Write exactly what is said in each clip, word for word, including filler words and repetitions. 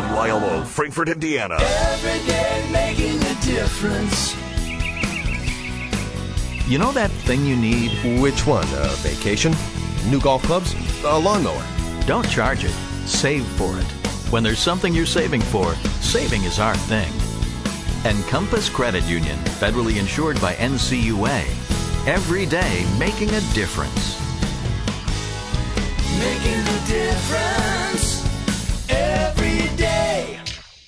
W I L O, Frankfort, Indiana. Every day making a difference. You know that thing you need? Which one? A vacation? New golf clubs? A lawnmower? Don't charge it. Save for it. When there's something you're saving for, saving is our thing. Encompass Credit Union, federally insured by N C U A. Every day making a difference. Making a difference every day.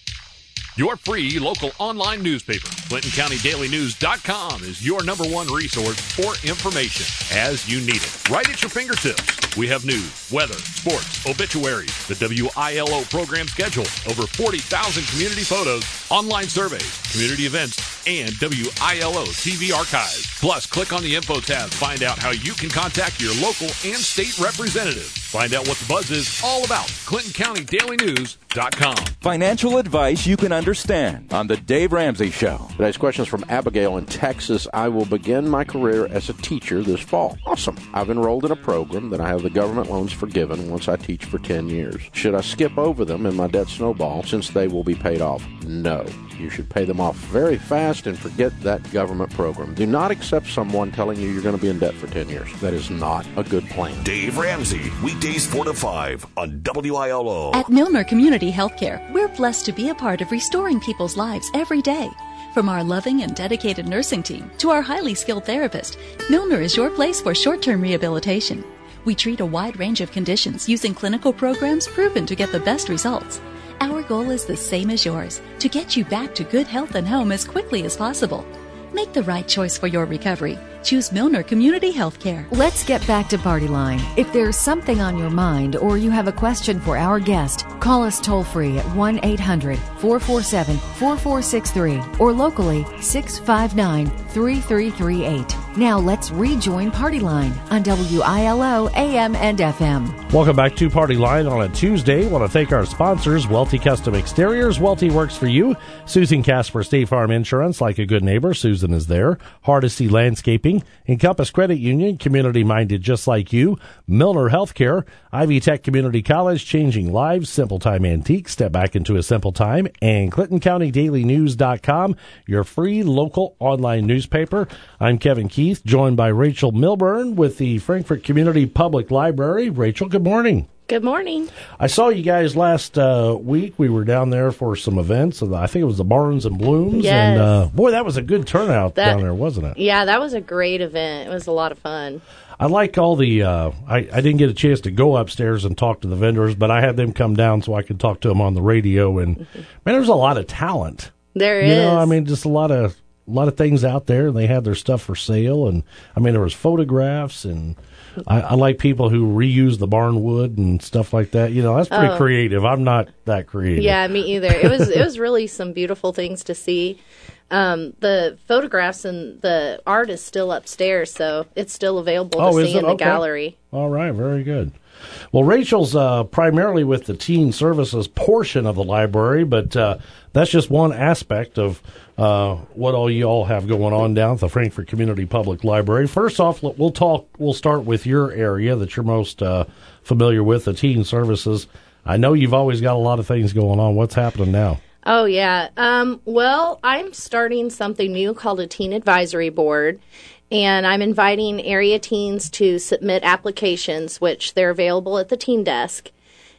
Your free local online newspaper, Clinton County Daily News dot com, is your number one resource for information as you need it, right at your fingertips. We have news, weather, sports, obituaries, the W I L O program schedule, over forty thousand community photos, online surveys, community events, and W I L O T V archives. Plus, click on the info tab to find out how you can contact your local and state representatives. Find out what the buzz is all about. Clinton County Daily News dot com. Financial advice you can understand on The Dave Ramsey Show. Today's question is from Abigail in Texas. I will begin my career as a teacher this fall. Awesome. I've enrolled in a program that I have the government loans forgiven once I teach for ten years. Should I skip over them and my debt snowball since they will be paid off? No. You should pay them off very fast and forget that government program. Do not accept someone telling you you're going to be in debt for ten years. That is not a good plan. Dave Ramsey, weekdays four to five on W I L O. At Milner Community Healthcare, we're blessed to be a part of restoring people's lives every day. From our loving and dedicated nursing team to our highly skilled therapist, Milner is your place for short-term rehabilitation. We treat a wide range of conditions using clinical programs proven to get the best results. Our goal is the same as yours, to get you back to good health and home as quickly as possible. Make the right choice for your recovery. Choose Milner Community Healthcare. Let's get back to Party Line. If there's something on your mind or you have a question for our guest, call us toll-free at one eight hundred four four seven four four six three or locally six five nine three three three eight. Now let's rejoin Party Line on W I L O A M and F M. Welcome back to Party Line on a Tuesday. I want to thank our sponsors, Welty Custom Exteriors. Welty works for you. Susan Casper, State Farm Insurance, like a good neighbor. Susan is there. Hardesty Landscaping, Encompass Credit Union, community-minded just like you. Milner Healthcare, Ivy Tech Community College, changing lives. Simple Time Antique, step back into a simple time. And Clinton County Daily News dot com, your free local online newspaper. I'm Kevin Keith, joined by Rachel Milburn with the Frankfort Community Public Library. Rachel, good morning. Good morning. I saw you guys last uh, week. We were down there for some events. I think it was the Barnes and Blooms. Yes. And, uh, boy, that was a good turnout that, down there, wasn't it? Yeah, that was a great event. It was a lot of fun. I like all the, uh, I, I didn't get a chance to go upstairs and talk to the vendors, but I had them come down so I could talk to them on the radio. And, mm-hmm. man, there's a lot of talent. There you is. You know, I mean, just a lot of, a lot of things out there. They had their stuff for sale. And, I mean, there was photographs and... I, I like people who reuse the barn wood and stuff like that. You know, that's pretty oh. creative. I'm not that creative. Yeah, me either. It was it was really some beautiful things to see. Um, the photographs and the art is still upstairs, so it's still available oh, to see in the okay. gallery. All right, very good. Well, Rachel's uh, primarily with the teen services portion of the library, but uh, that's just one aspect of uh, what all you all have going on down at the Frankfort Community Public Library. First off, we'll talk. We'll start with your area that you're most uh, familiar with, the teen services. I know you've always got a lot of things going on. What's happening now? Oh, yeah. Um, well, I'm starting something new called a Teen Advisory Board. And I'm inviting area teens to submit applications, which they're available at the teen desk.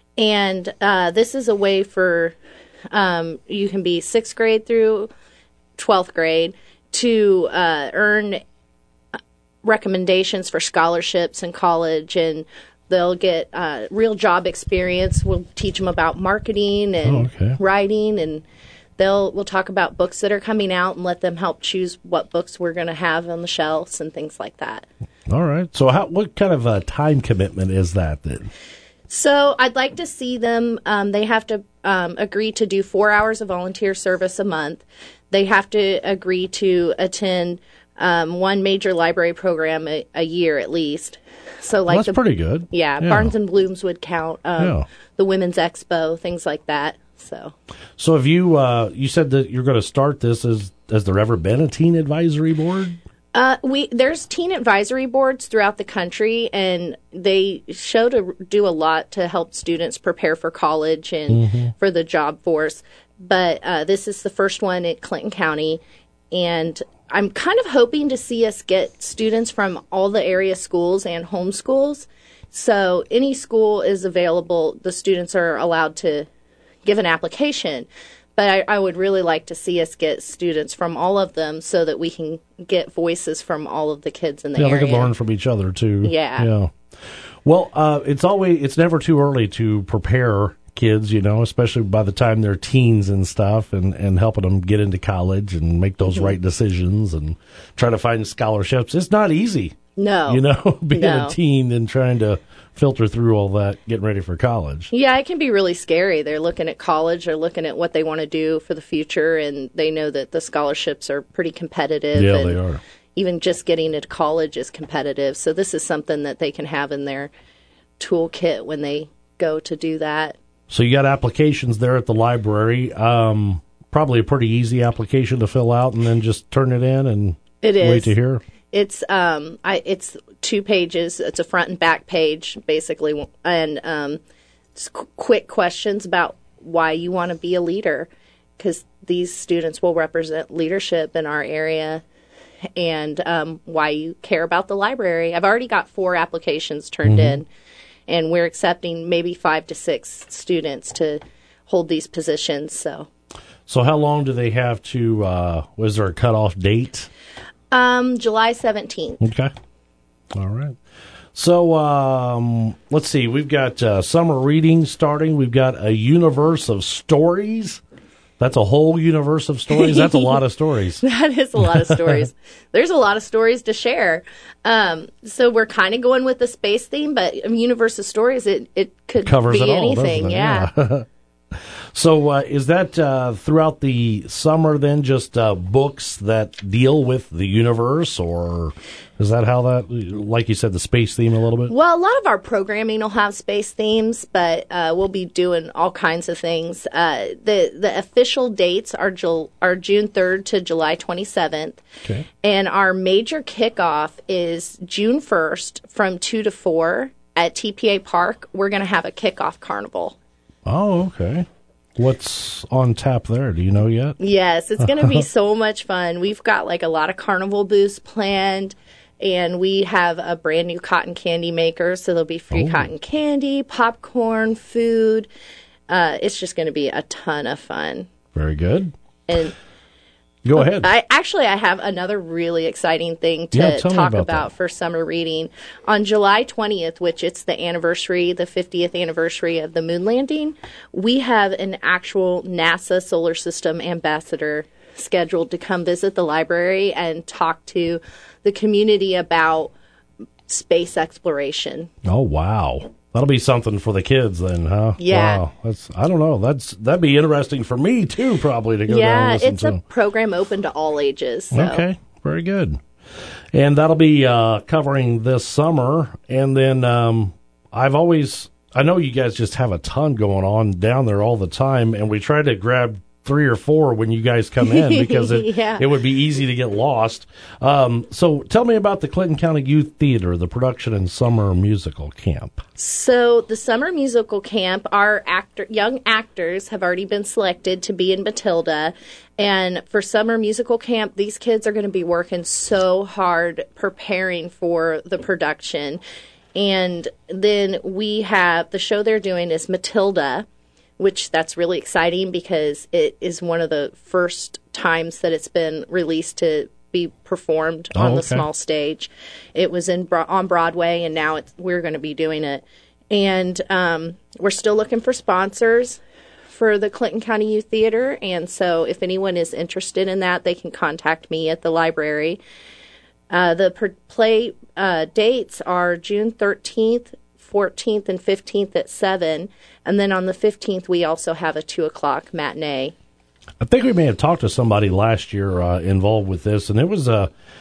And uh, this is a way for um, you can be sixth grade through twelfth grade to uh, earn recommendations for scholarships in college, and they'll get uh, real job experience. We'll teach them about marketing and oh, okay. writing, and They'll we'll talk about books that are coming out and let them help choose what books we're going to have on the shelves and things like that. All right. So how, what kind of a time commitment is that then? So I'd like to see them, um, they have to um, agree to do four hours of volunteer service a month. They have to agree to attend um, one major library program a, a year at least. So like well, that's the, pretty good. Yeah, yeah, Barnes and Blooms would count, um, yeah. the Women's Expo, things like that. So, so have you? Uh, you said that you're going to start this. Has has there ever been a teen advisory board? Uh, we there's teen advisory boards throughout the country, and they show to do a lot to help students prepare for college and mm-hmm. for the job force. But uh, this is the first one at Clinton County, and I'm kind of hoping to see us get students from all the area schools and homeschools. So any school is available. The students are allowed to give an application. But I, I would really like to see us get students from all of them so that we can get voices from all of the kids in the yeah, area. Yeah, they can learn from each other, too. Yeah. Yeah. Well, uh, it's always it's never too early to prepare kids, you know, especially by the time they're teens and stuff, and, and helping them get into college and make those mm-hmm. right decisions and try to find scholarships. It's not easy. No. You know, being no. a teen and trying to filter through all that, getting ready for college. Yeah, it can be really scary. They're looking at college, they're looking at what they want to do for the future, and they know that the scholarships are pretty competitive. Yeah, and they are. Even just getting into college is competitive. So this is something that they can have in their toolkit when they go to do that. So you got applications there at the library. Um, probably a pretty easy application to fill out and then just turn it in and it is. wait to hear. It's um, I, it's two pages. It's a front and back page, basically, and um, just qu- quick questions about why you want to be a leader, because these students will represent leadership in our area, and um, why you care about the library. I've already got four applications turned mm-hmm. in, and we're accepting maybe five to six students to hold these positions. So, so how long do they have to? Uh, was there a cutoff date? Um, July seventeenth. Okay. All right. So, um, let's see. We've got uh, summer reading starting. We've got a universe of stories. That's a whole universe of stories. That's a lot of stories. That is a lot of stories. There's a lot of stories to share. Um, so we're kind of going with the space theme, but a universe of stories, it, it could Covers be it all, anything. doesn't it? Yeah. yeah. So uh, is that uh, throughout the summer then just uh, books that deal with the universe, or is that how that, like you said, the space theme a little bit? Well, a lot of our programming will have space themes, but uh, we'll be doing all kinds of things. Uh, the the official dates are, Jul- are June third to July twenty-seventh, okay. And our major kickoff is June first from two to four at T P A Park. We're going to have a kickoff carnival. Oh, okay. What's on tap there? Do you know yet? Yes, it's going to be so much fun. We've got like a lot of carnival booths planned, and we have a brand new cotton candy maker, so there'll be free oh. cotton candy, popcorn, food. Uh, it's just going to be a ton of fun. Very good. And Go ahead. I actually I have another really exciting thing to yeah, talk about, about for summer reading. On July twentieth, which it's the anniversary, the fiftieth anniversary of the moon landing, we have an actual NASA solar system ambassador scheduled to come visit the library and talk to the community about space exploration. Oh, wow. That'll be something for the kids then, huh? Yeah. Wow. That's, I don't know. That's That'd be interesting for me, too, probably, to go yeah, down and listen it's to. a program open to all ages. So. Okay. Very good. And that'll be uh, covering this summer. And then um, I've always, I know you guys just have a ton going on down there all the time, and we try to grab three or four when you guys come in because it, yeah. it would be easy to get lost. Um, so tell me about the Clinton County Youth Theater, the production and summer musical camp. So the summer musical camp, our actor, young actors have already been selected to be in Matilda. And for summer musical camp, these kids are going to be working so hard preparing for the production. And then we have, the show they're doing is Matilda, which that's really exciting because it is one of the first times that it's been released to be performed oh, on the okay. small stage. It was in on Broadway, and now it's, we're going to be doing it. And um, we're still looking for sponsors for the Clinton County Youth Theater, and so if anyone is interested in that, they can contact me at the library. Uh, the per- play uh, dates are June thirteenth, fourteenth, and fifteenth at seven. And then on the fifteenth, we also have a two o'clock matinee. I think we may have talked to somebody last year uh, involved with this, and it was a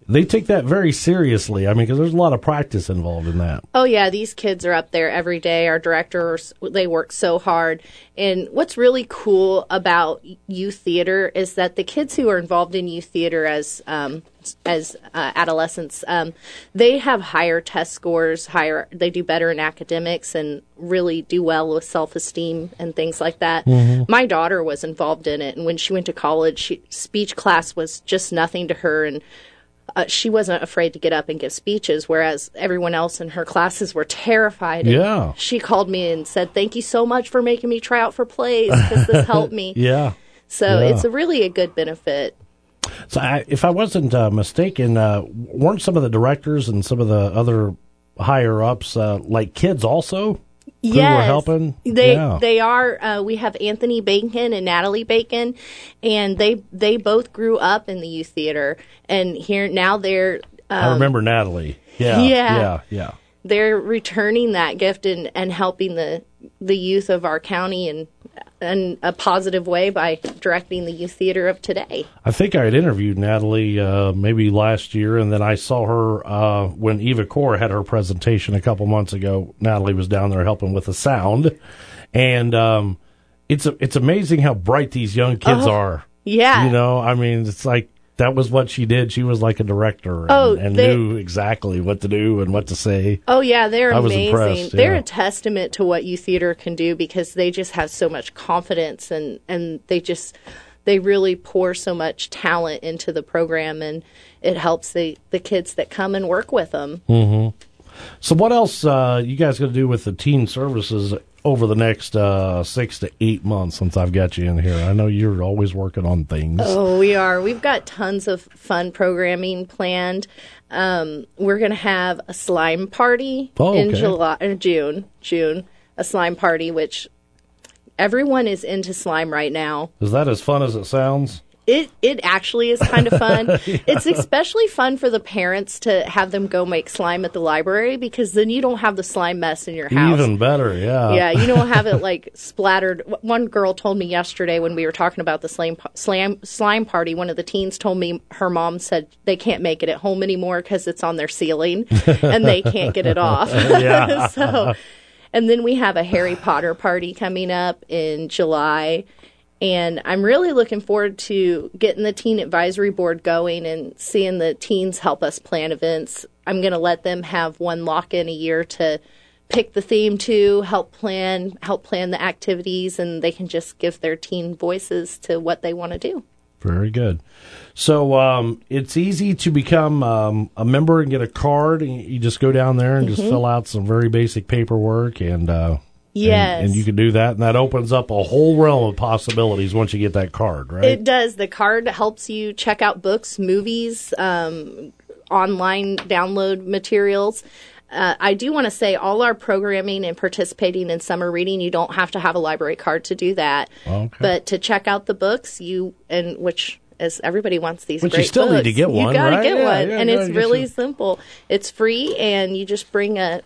they take that very seriously. I mean, because there's a lot of practice involved in that. Oh, yeah, these kids are up there every day. Our directors, they work so hard. And what's really cool about youth theater is that the kids who are involved in youth theater as um, as uh, adolescents, um, they have higher test scores, higher. They do better in academics and really do well with self-esteem and things like that. Mm-hmm. My daughter was involved in it, and when she went to college, she, speech class was just nothing to her, and Uh, she wasn't afraid to get up and give speeches, whereas everyone else in her classes were terrified. Yeah. She called me and said, "Thank you so much for making me try out for plays because this helped me." Yeah. So yeah. it's a really a good benefit. So I, if I wasn't uh, mistaken, uh, weren't some of the directors and some of the other higher-ups uh, like kids also? Who yes, were helping? They yeah. they are. Uh, we have Anthony Bacon and Natalie Bacon, and they they both grew up in the youth theater, and here now they're. Um, I remember Natalie. Yeah, yeah, yeah, yeah. They're returning that gift and, and helping the the youth of our county in in a positive way by directing the youth theater of today. I think I had interviewed Natalie uh, maybe last year, and then I saw her uh, when Eva Core had her presentation a couple months ago. Natalie was down there helping with the sound, and um, it's a, it's amazing how bright these young kids oh, are. Yeah, you know, I mean, it's like that was what she did. She was like a director and, oh, and they, knew exactly what to do and what to say. Oh, yeah, they're I was amazing. impressed, yeah. They're a testament to what youth theater can do because they just have so much confidence and, and they just they really pour so much talent into the program, and it helps the, the kids that come and work with them. Mm-hmm. So what else uh, you guys going to do with the teen services over the next uh, six to eight months since I've got you in here? I know you're always working on things. Oh, we are. We've got tons of fun programming planned. Um, we're going to have a slime party oh, okay. in July, or June, June, a slime party, which everyone is into slime right now. Is that as fun as it sounds? It it actually is kind of fun. yeah. It's especially fun for the parents to have them go make slime at the library because then you don't have the slime mess in your house. Even better, yeah. Yeah, you don't have it like splattered. One girl told me yesterday when we were talking about the slime, slime, slime party, one of the teens told me her mom said they can't make it at home anymore because it's on their ceiling and they can't get it off. Yeah. so, and then we have a Harry Potter party coming up in July. And I'm really looking forward to getting the Teen Advisory Board going and seeing the teens help us plan events. I'm going to let them have one lock-in a year to pick the theme to, help plan, help plan the activities, and they can just give their teen voices to what they want to do. Very good. So um, it's easy to become um, a member and get a card. You just go down there and mm-hmm. just fill out some very basic paperwork and... Uh, Yes. And, and you can do that, and that opens up a whole realm of possibilities once you get that card, right? It does. The card helps you check out books, movies, um, online download materials. Uh, I do want to say all our programming and participating in summer reading, you don't have to have a library card to do that. Okay. But to check out the books, you and which as everybody wants these but great you still books. need to get one, You got to right? get yeah, one, yeah, and it's really you. simple. It's free, and you just bring a.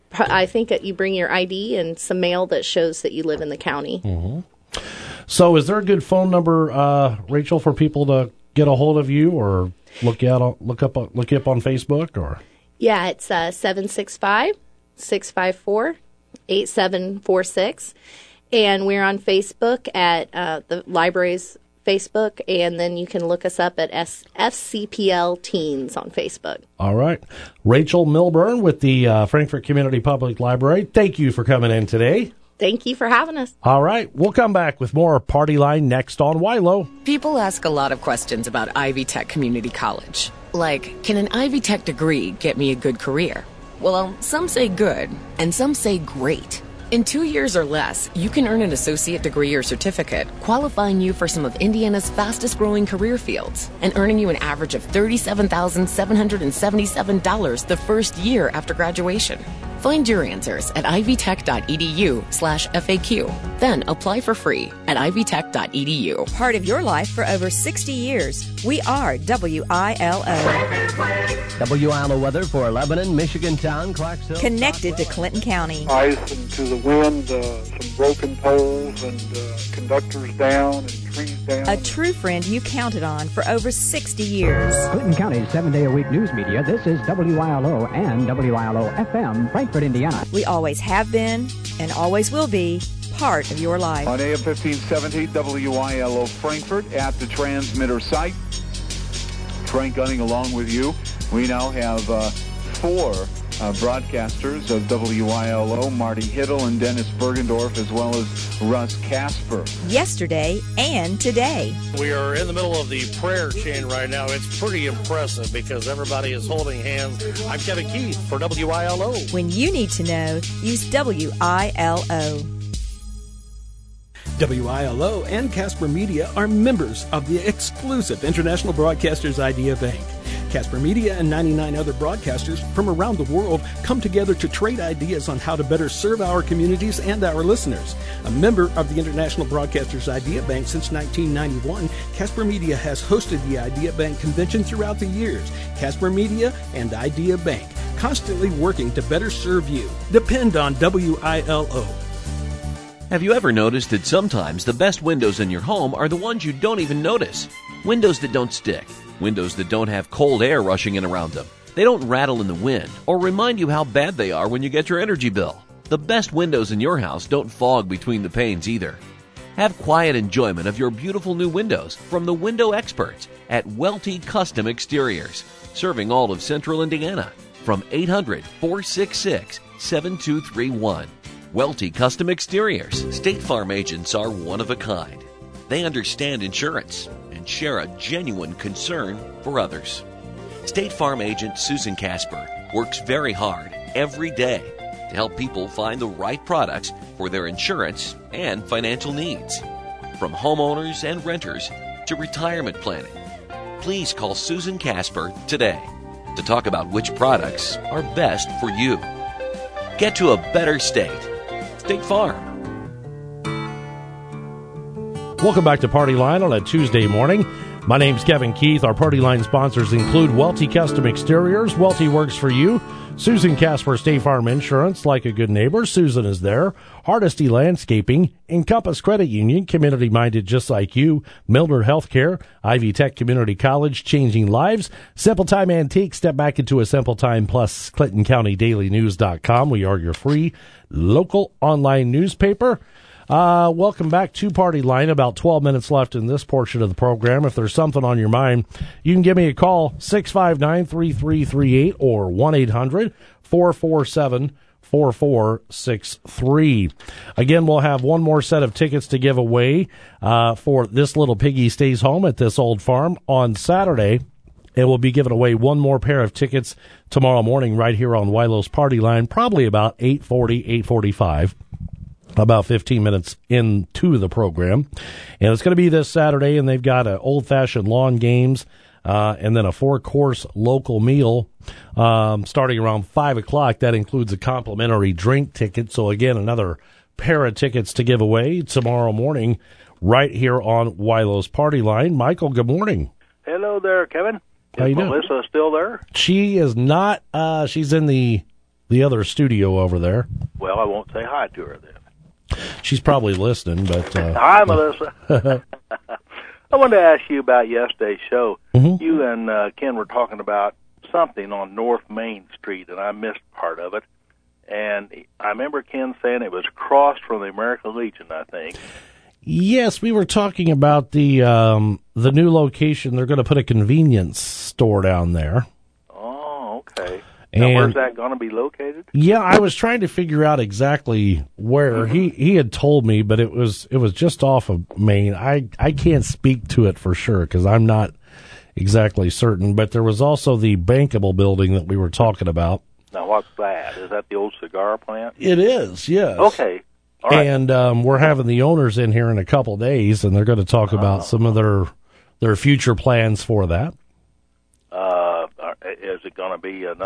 I think that you bring your I D and some mail that shows that you live in the county. Mm-hmm. So is there a good phone number, uh, Rachel, for people to get a hold of you or look out, look up, look you up on Facebook? Or Yeah, it's uh, seven six five, six five four, eight seven four six. And we're on Facebook at uh, the library's Facebook, and then you can look us up at S- F C P L Teens on Facebook. All right. Rachel Milburn with the uh, Frankfort Community Public Library. Thank you for coming in today. Thank you for having us. All right. We'll come back with more Party Line next on Wilo. People ask a lot of questions about Ivy Tech Community College. Like, can an Ivy Tech degree get me a good career? Well, some say good, and some say great. In two years or less, you can earn an associate degree or certificate, qualifying you for some of Indiana's fastest-growing career fields, and earning you an average of thirty-seven thousand seven hundred seventy-seven dollars the first year after graduation. Find your answers at ivytech.edu slash FAQ. Then apply for free at ivytech.edu. Part of your life for over sixty years. We are W I L O. W I L O weather for Lebanon, Michigan Town, Clarksville. Connected to Clinton County. Ice and to the wind, uh, some broken poles and uh, conductors down and trees down. A true friend you counted on for over sixty years. Clinton County's seven-day-a-week news media. This is W I L O and W I L O F M, Frankfort, Indiana. We always have been and always will be part of your life. On A M fifteen seventy, W I L O Frankfort at the transmitter site. Frank Gunning along with you. We now have uh, four uh, broadcasters of W I L O, Marty Hittle and Dennis Bergendorf, as well as Russ Casper. Yesterday and today. We are in the middle of the prayer chain right now. It's pretty impressive because everybody is holding hands. I'm Kevin Keith for W I L O. When you need to know, use W I L O. W I L O and Casper Media are members of the exclusive International Broadcasters Idea Bank. Casper Media and ninety-nine other broadcasters from around the world come together to trade ideas on how to better serve our communities and our listeners. A member of the International Broadcasters Idea Bank since nineteen ninety-one, Casper Media has hosted the Idea Bank convention throughout the years. Casper Media and Idea Bank, constantly working to better serve you. Depend on W I L O. Have you ever noticed that sometimes the best windows in your home are the ones you don't even notice? Windows that don't stick. Windows that don't have cold air rushing in around them. They don't rattle in the wind or remind you how bad they are when you get your energy bill. The best windows in your house don't fog between the panes either. Have quiet enjoyment of your beautiful new windows from the window experts at Welty Custom Exteriors, serving all of Central Indiana from eight hundred, four six six, seven two three one. Welty Custom Exteriors. State Farm agents are one of a kind. They understand insurance and share a genuine concern for others. State Farm agent Susan Casper works very hard every day to help people find the right products for their insurance and financial needs. From homeowners and renters to retirement planning. Please call Susan Casper today to talk about which products are best for you. Get to a better state. State Farm. Welcome back to Party Line on a Tuesday morning. My name's Kevin Keith. Our Party Line sponsors include Welty Custom Exteriors. Welty works for you. Susan Casper, State Farm Insurance, like a good neighbor. Susan is there. Hardesty Landscaping, Encompass Credit Union, community-minded just like you. Mildred Healthcare, Ivy Tech Community College, changing lives. Simple Time Antique, step back into a Simple Time Plus, Clinton County Daily News dot com. We are your free local online newspaper. Uh, welcome back to Party Line. About twelve minutes left in this portion of the program. If there's something on your mind, you can give me a call, six five nine, three three three eight or one eight hundred, four four seven, four four six three. Again, we'll have one more set of tickets to give away uh, for This Little Piggy Stays Home at This Old Farm on Saturday. And we'll be giving away one more pair of tickets tomorrow morning right here on Wilo's Party Line, probably about eight forty, eight forty-five. About fifteen minutes into the program. And it's going to be this Saturday, and they've got uh, old-fashioned lawn games uh, and then a four-course local meal um, starting around five o'clock. That includes a complimentary drink ticket. So, again, another pair of tickets to give away tomorrow morning right here on Wilo's Party Line. Michael, good morning. Hello there, Kevin. How Is you doing? Melissa still there? She is not. Uh, she's in the the other studio over there. Well, I won't say hi to her then. She's probably listening, but... Uh, Hi, Melissa. I wanted to ask you about yesterday's show. Mm-hmm. You and uh, Ken were talking about something on North Main Street, and I missed part of it. And I remember Ken saying it was across from the American Legion, I think. Yes, we were talking about the um, the new location. They're going to put a convenience store down there. Oh, okay. Now, And where's that going to be located? yeah, I was trying to figure out exactly where. He he had told me, but it was it was just off of Main. I, I can't speak to it for sure because I'm not exactly certain. But there was also the bankable building that we were talking about. Now, what's that? Is that the old cigar plant? It is, yes. Okay. All right. And um, we're having the owners in here in a couple days, and they're going to talk about some of their their future plans for that. Uh, is it going to be another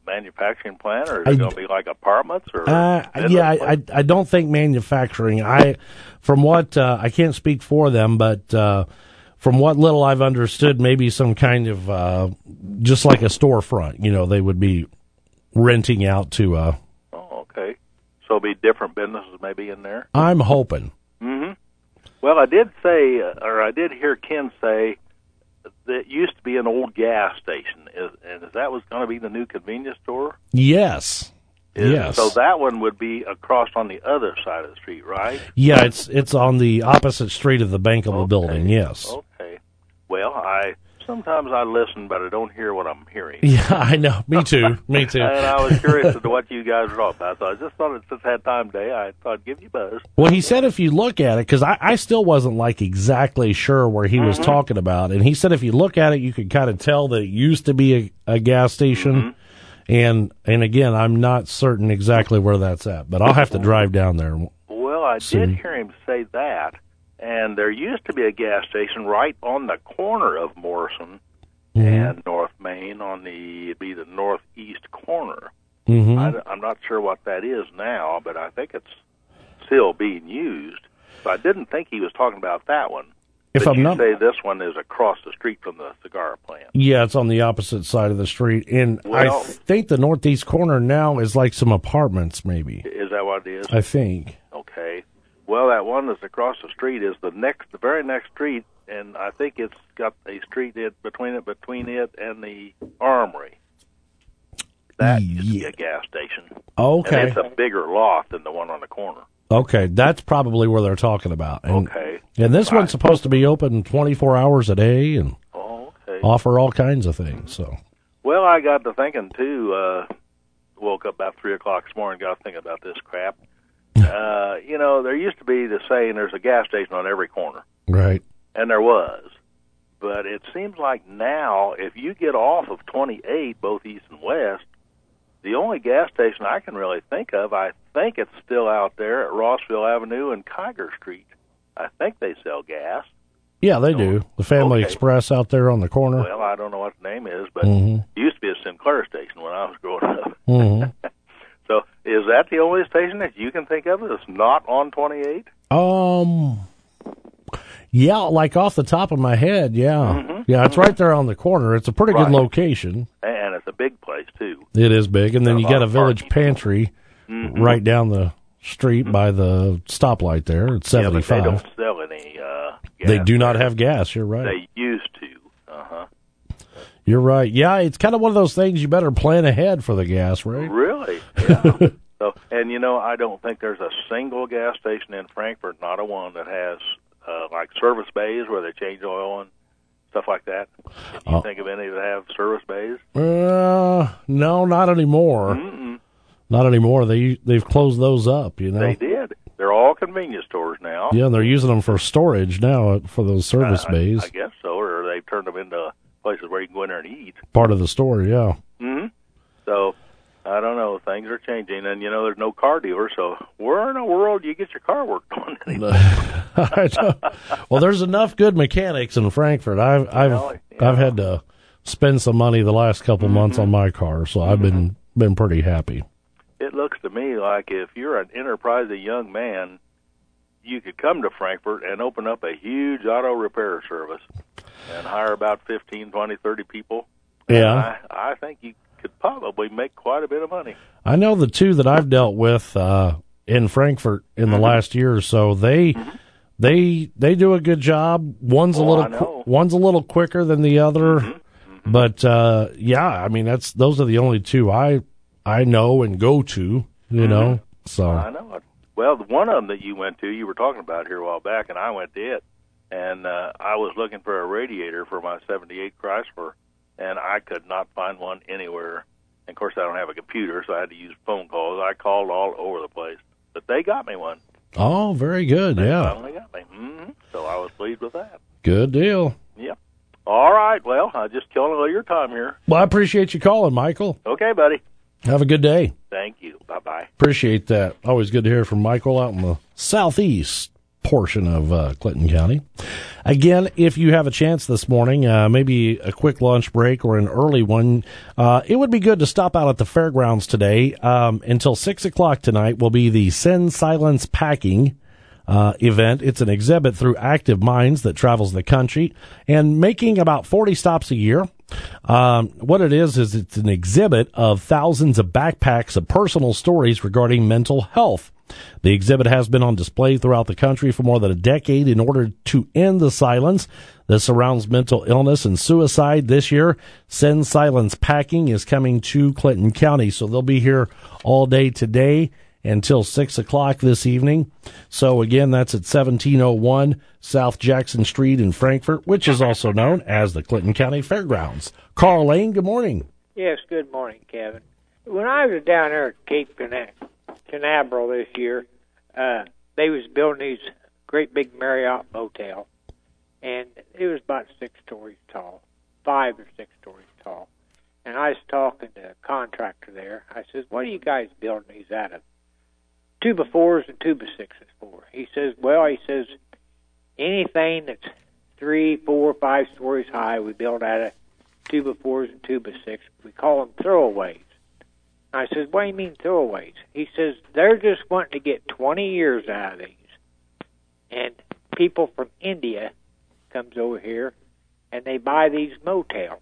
manufacturing plant, or is I- it going to be like apartments? Or Uh, yeah, I, I, I don't think manufacturing. I, from what uh, I can't speak for them, but uh, from what little I've understood, maybe some kind of uh, just like a storefront. You know, they would be renting out to. Uh, Oh, okay. So it'll be different businesses maybe in there? I'm hoping. Mm-hmm. Well, I did say, uh, or I did hear Ken say that it used to be an old gas station, is, and is that was going to be the new convenience store? Yes. Is- yes. So that one would be across on the other side of the street, right? Yeah, it's it's on the opposite street of the bankable building. Yes. Okay. Well, I sometimes I listen, but I don't hear what I'm hearing. Yeah, I know. Me too. Me too. And I was curious as to what you guys were talking about. So I just thought, since I had time today, I thought I'd give you a buzz. Well, he said if you look at it, because I, I still wasn't like exactly sure where he was Mhm. talking about, and he said if you look at it, you could kind of tell that it used to be a, a gas station, Mm-hmm. and and again, I'm not certain exactly where that's at, but I'll have to drive down there. Well, I See. did hear him say that, and there used to be a gas station right on the corner of Morrison Mm-hmm. and North Main on the it'd be the northeast corner. Mhm. I, am not sure what that is now, but I think it's still being used. So I didn't think he was talking about that one. If but I'm you not- say this one is across the street from the cigar plant. Yeah, it's on the opposite side of the street, and I Well- think the northeast corner now is like some apartments, maybe. Is that what it is? I think. Okay. Well, that one that's across the street is the next, the very next street, and I think it's got a street it, between it, between it and the Armory. That used to be a gas station. Okay. And it's a bigger lot than the one on the corner. Okay, that's probably where they're talking about. And, Okay. And this one's supposed to be open twenty-four hours a day and Oh, okay. offer all kinds of things. So Well, I got to thinking too. Uh, woke up about three o'clock this morning. Got to thinking about this crap. uh, you know, there used to be the saying, "There's a gas station on every corner," right. and there was. But it seems like now, if you get off of twenty-eight, both east and west, the only gas station I can really think of, I think it's still out there at Rossville Avenue and Kiger Street. I think they sell gas. Yeah, they do. The Family Okay. Express out there on the corner. Well, I don't know what the name is, but Mhm. it used to be a Sinclair station when I was growing up. Mhm. So is that the only station that you can think of that's not on twenty-eight? Um, yeah, like off the top of my head, yeah, Mhm. yeah, it's right there on the corner. It's a pretty Right. good location. And it's a big place, too. It is big, and then Got a you lot got a of Village Pantry Mhm. right down the street by the stoplight there. It's Yeah, but they seventy-five. don't sell any uh, gas. They do not have gas. You're right. They used to. Uh-huh. You're right. Yeah, it's kind of one of those things you better plan ahead for the gas, right? Really? Yeah. so, and, you know, I don't think there's a single gas station in Frankfurt, not a one, that has, uh, like, service bays where they change oil and stuff like that. Can you Oh. think of any that have service bays? Uh, no, not anymore. Mm-mm. Not anymore. They they've closed those up. You know. They did. They're all convenience stores now. Yeah, and they're using them for storage now for those service I- bays. I guess so, or they've turned them into places where you can go in there and eat. Part of the store. Yeah. hmm So, I don't know. Things are changing, and, you know, there's no car dealer, so where in the world do you get your car worked on anymore? I know. Well, there's enough good mechanics in Frankfurt. I've I've Well, I've had to spend some money the last couple months on my car, so I've been been pretty happy. It looks to me like if you're an enterprising young man, you could come to Frankfurt and open up a huge auto repair service and hire about fifteen, twenty, thirty people. Yeah. I, I think you could probably make quite a bit of money. I know the two that I've dealt with uh, in Frankfurt in the last year or so. They they they do a good job. One's a Oh, little I know. qu- one's a little quicker than the other, but uh, yeah, I mean that's those are the only two I I know and go to. You know, so I know it. Well, the one of them that you went to, you were talking about here a while back, and I went to it, and uh, I was looking for a radiator for my seventy-eight Chrysler, and I could not find one anywhere. And of course, I don't have a computer, so I had to use phone calls. I called all over the place, but they got me one. oh, very good. They Yeah, finally got me. hmm So I was pleased with that. good deal. Yep. All right. Well, I just killing all your time here. Well, I appreciate you calling, Michael. Okay, buddy. Have a good day. Thank you. Bye-bye. Appreciate that. Always good to hear from Michael out in the southeast portion of uh, Clinton County. Again, if you have a chance this morning, uh, maybe a quick lunch break or an early one, uh, it would be good to stop out at the fairgrounds today. Um, until six o'clock tonight will be the Send Silence Packing uh, event. It's an exhibit through Active Minds that travels the country and making about forty stops a year. Um, what it is, is it's an exhibit of thousands of backpacks of personal stories regarding mental health. The exhibit has been on display throughout the country for more than a decade in order to end the silence that surrounds mental illness and suicide. This year, Send Silence Packing is coming to Clinton County, so they'll be here all day today until six o'clock this evening. So again, that's at seventeen oh one South Jackson Street in Frankfort, which is also known as the Clinton County Fairgrounds. Carl Lane, good morning. Yes, good morning, Kevin. When I was down there at Cape Cana- Canaveral this year, uh, they was building these great big Marriott motel, and it was about six stories tall, five or six stories tall. And I was talking to a contractor there. I says, what are you guys building these out of? Two by fours and two by sixes for. He says, well, he says, anything that's three, four, five stories high, we build out of two by fours and two by six. We call them throwaways. I says, what do you mean throwaways? He says, they're just wanting to get twenty years out of these. And people from India comes over here, and they buy these motels.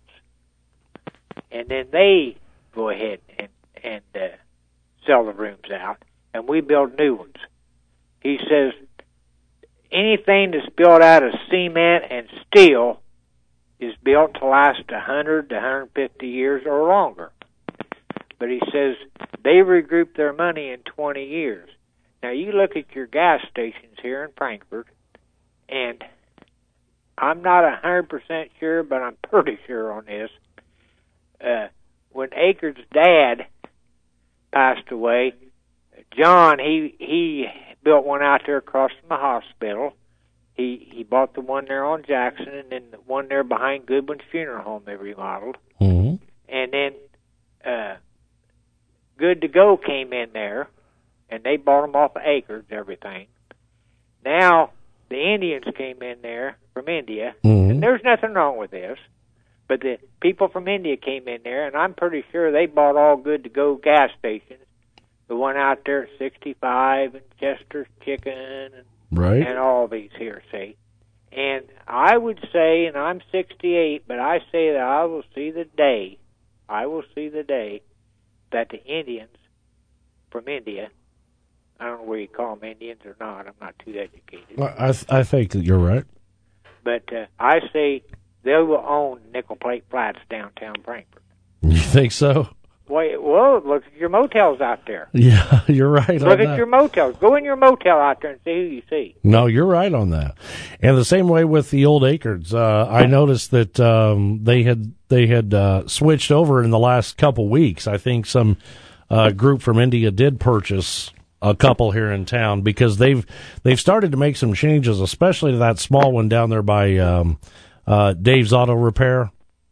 And then they go ahead and, and uh, sell the rooms out, and we build new ones. He says, anything that's built out of cement and steel is built to last one hundred to one hundred fifty years or longer. But he says they regroup their money in twenty years. Now, you look at your gas stations here in Frankfort, and I'm not one hundred percent sure, but I'm pretty sure on this. Uh, when Akers' dad passed away, John, he he built one out there across from the hospital. He he bought the one there on Jackson, and then the one there behind Goodwin's Funeral Home they remodeled. Mm-hmm. And then uh, Good to Go came in there, and they bought them off of Akers, everything. Now the Indians came in there from India, mm-hmm. and there's nothing wrong with this. But the people from India came in there, and I'm pretty sure they bought all Good to Go gas stations. The one out there at sixty-five and Chester's Chicken and, right. and all these here, see. And I would say, and I'm sixty-eight, but I say that I will see the day, I will see the day that the Indians from India, I don't know where you call them Indians or not, I'm not too educated. Well, I, th- I think that you're right. But uh, I say they will own Nickel Plate Flats downtown Frankfort. You think so? Wait, well, look at your motels out there. Yeah, you're right. Look on at that. your motels. Go in your motel out there and see who you see. No, you're right on that. And the same way with the old Akers. Uh, I noticed that um, they had they had uh, switched over in the last couple weeks. I think some uh, group from India did purchase a couple here in town because they've they've started to make some changes, especially to that small one down there by um, uh, Dave's Auto Repair.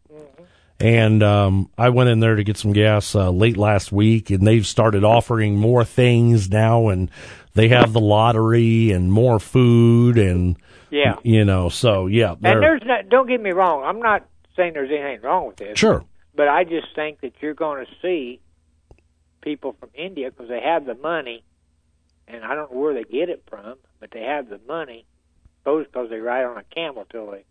And um, I went in there to get some gas uh, late last week, and they've started offering more things now, and they have the lottery and more food, and yeah, you know, so yeah. And there's not, don't get me wrong, I'm not saying there's anything wrong with this. Sure. But I just think that you're going to see people from India because they have the money, and I don't know where they get it from, but they have the money. Suppose because they ride on a camel till they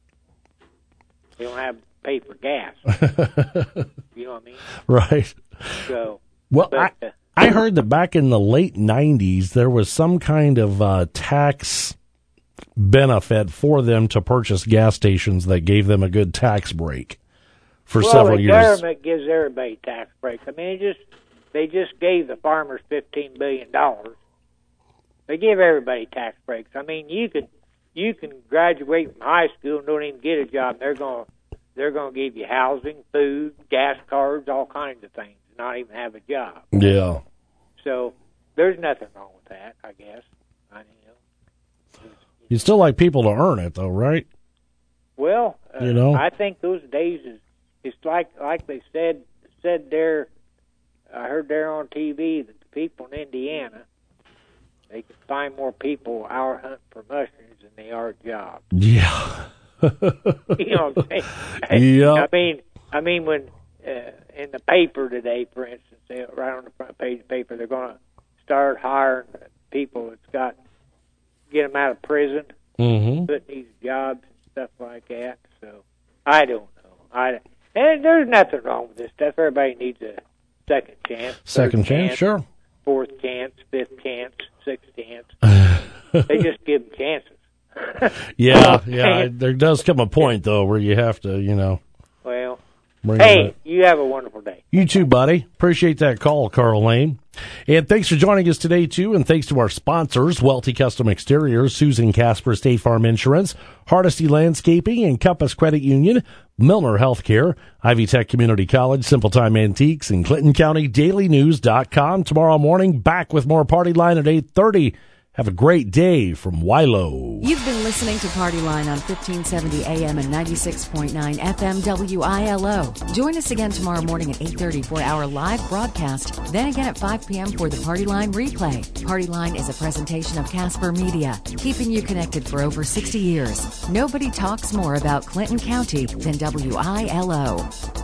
they don't have. Pay for gas. You know what I mean? Right. So, well, but, I, uh, I heard that back in the late nineties, there was some kind of uh, tax benefit for them to purchase gas stations that gave them a good tax break for well, several the years. Well, the government gives everybody tax breaks. I mean, it just they just gave the farmers fifteen billion dollars. They give everybody tax breaks. I mean, you can you can graduate from high school and don't even get a job. They're going to They're going to give you housing, food, gas cards, all kinds of things, not even have a job. Yeah. So there's nothing wrong with that, I guess. I, you know, You'd still like people to earn it, though, right? Well, uh, you know, I think those days is it's like like they said said there. I heard there on T V that the people in Indiana they can find more people hour hunting for mushrooms than they are jobs. Yeah. You know what I'm saying? Yeah. I mean, I mean when uh, in the paper today, for instance, they, right on the front page of the paper, they're going to start hiring people that's got get them out of prison, mm-hmm. put these jobs and stuff like that. So I don't know. I and there's nothing wrong with this stuff. Everybody needs a second chance, second chance, chance, sure, fourth chance, fifth chance, sixth chance. They just give them chances. yeah, yeah. There does come a point though where you have to, you know. Well, bring hey, you have a wonderful day. You too, buddy. Appreciate that call, Carl Lane. And thanks for joining us today, too. And thanks to our sponsors, Welty Custom Exteriors, Susan Casper State Farm Insurance, Hardesty Landscaping, and Compass Credit Union, Milner Healthcare, Ivy Tech Community College, Simple Time Antiques, and Clinton County Daily News dot com. Tomorrow morning, back with more Party Line at eight thirty. Have a great day from Wilo. You've been listening to Party Line on fifteen seventy A M and ninety-six point nine F M W I L O. Join us again tomorrow morning at eight thirty for our live broadcast, then again at five p.m. for the Party Line replay. Party Line is a presentation of Casper Media, keeping you connected for over sixty years. Nobody talks more about Clinton County than W I L O.